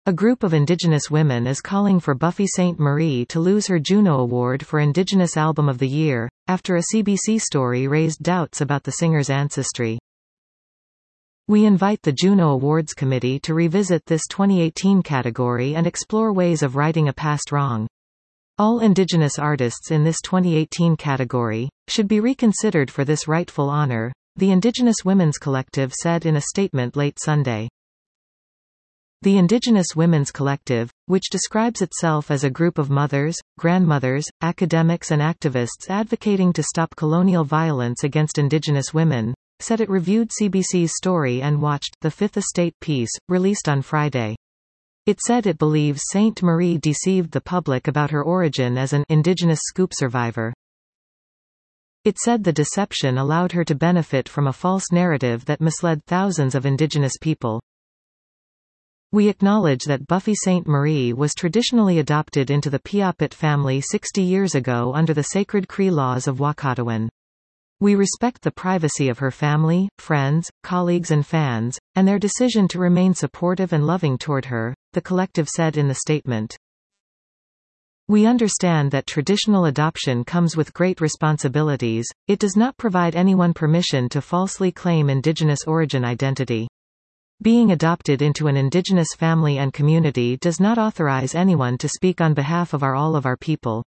A group of Indigenous women is calling for Buffy Sainte-Marie to lose her Juno Award for Indigenous Album of the Year, after a CBC story raised doubts about the singer's ancestry. We invite the Juno Awards Committee to revisit this 2018 category and explore ways of righting a past wrong. All Indigenous artists in this 2018 category should be reconsidered for this rightful honor, the Indigenous Women's Collective said in a statement late Sunday. The Indigenous Women's Collective, which describes itself as a group of mothers, grandmothers, academics and activists advocating to stop colonial violence against Indigenous women, said it reviewed CBC's story and watched The Fifth Estate piece, released on Friday. It said it believes Sainte-Marie deceived the public about her origin as an Indigenous scoop survivor. It said the deception allowed her to benefit from a false narrative that misled thousands of Indigenous people. We acknowledge that Buffy Sainte-Marie was traditionally adopted into the Piapit family 60 years ago under the sacred Cree laws of Wakatawan. We respect the privacy of her family, friends, colleagues and fans, and their decision to remain supportive and loving toward her, the collective said in the statement. We understand that traditional adoption comes with great responsibilities. It does not provide anyone permission to falsely claim Indigenous origin identity. Being adopted into an Indigenous family and community does not authorize anyone to speak on behalf of all of our people.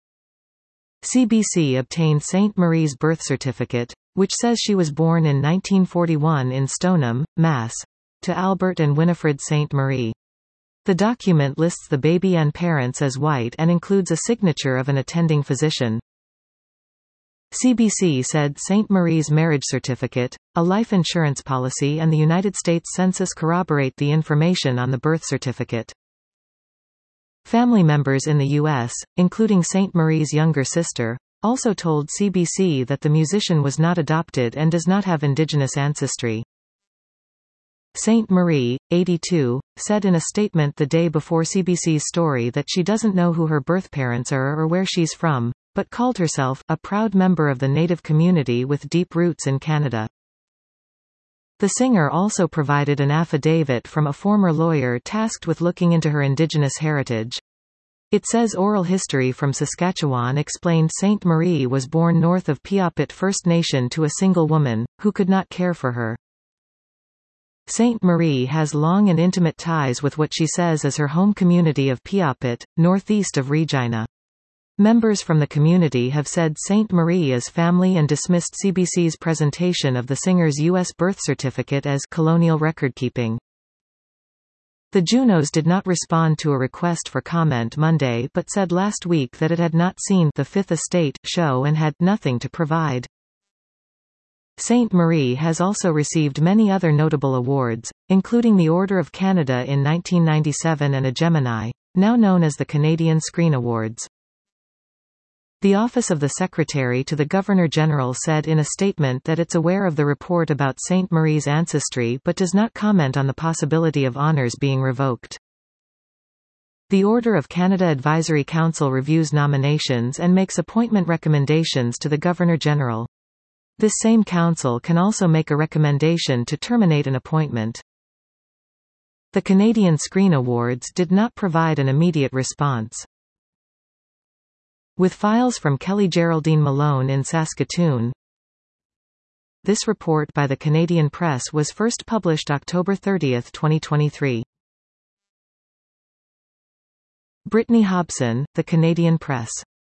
CBC obtained Sainte-Marie's birth certificate, which says she was born in 1941 in Stoneham, Mass. To Albert and Winifred Sainte-Marie. The document lists the baby and parents as white and includes a signature of an attending physician. CBC said Sainte-Marie's marriage certificate, a life insurance policy and the United States Census corroborate the information on the birth certificate. Family members in the U.S., including Sainte-Marie's younger sister, also told CBC that the musician was not adopted and does not have Indigenous ancestry. Sainte-Marie, 82, said in a statement the day before CBC's story that she doesn't know who her birth parents are or where she's from, but called herself a proud member of the Native community with deep roots in Canada. The singer also provided an affidavit from a former lawyer tasked with looking into her Indigenous heritage. It says oral history from Saskatchewan explained Sainte-Marie was born north of Piapit First Nation to a single woman, who could not care for her. Sainte-Marie has long and intimate ties with what she says is her home community of Piapit, northeast of Regina. Members from the community have said Sainte-Marie is family and dismissed CBC's presentation of the singer's U.S. birth certificate as colonial recordkeeping. The Junos did not respond to a request for comment Monday but said last week that it had not seen The Fifth Estate show and had nothing to provide. Sainte-Marie has also received many other notable awards, including the Order of Canada in 1997 and a Gemini, now known as the Canadian Screen Awards. The Office of the Secretary to the Governor-General said in a statement that it's aware of the report about Sainte-Marie's ancestry but does not comment on the possibility of honours being revoked. The Order of Canada Advisory Council reviews nominations and makes appointment recommendations to the Governor-General. This same council can also make a recommendation to terminate an appointment. The Canadian Screen Awards did not provide an immediate response. With files from Kelly Geraldine Malone in Saskatoon. This report by the Canadian Press was first published October 30, 2023. Brittany Hobson, The Canadian Press.